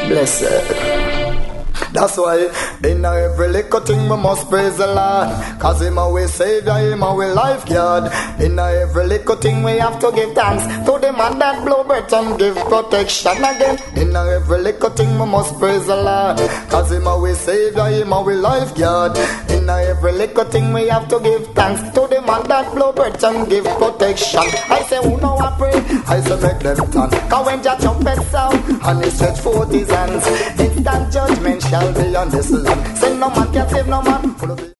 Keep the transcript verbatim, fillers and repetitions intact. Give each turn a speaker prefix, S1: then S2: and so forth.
S1: blessed. That's why in every little thing we must praise the Lord, cause him our Savior, him our life guard. In every little thing we have to give thanks to the man that blow breath and give protection again. In every little thing we must praise the Lord, cause him our Savior, him our life guard. In every little thing we have to give thanks to the man that blow breath and give protection. I say who know I pray, I say make them turn, cause when Jah trumpet sound and he stretch forth his hands, instant judgment shall be on this land. Say no man can save no man.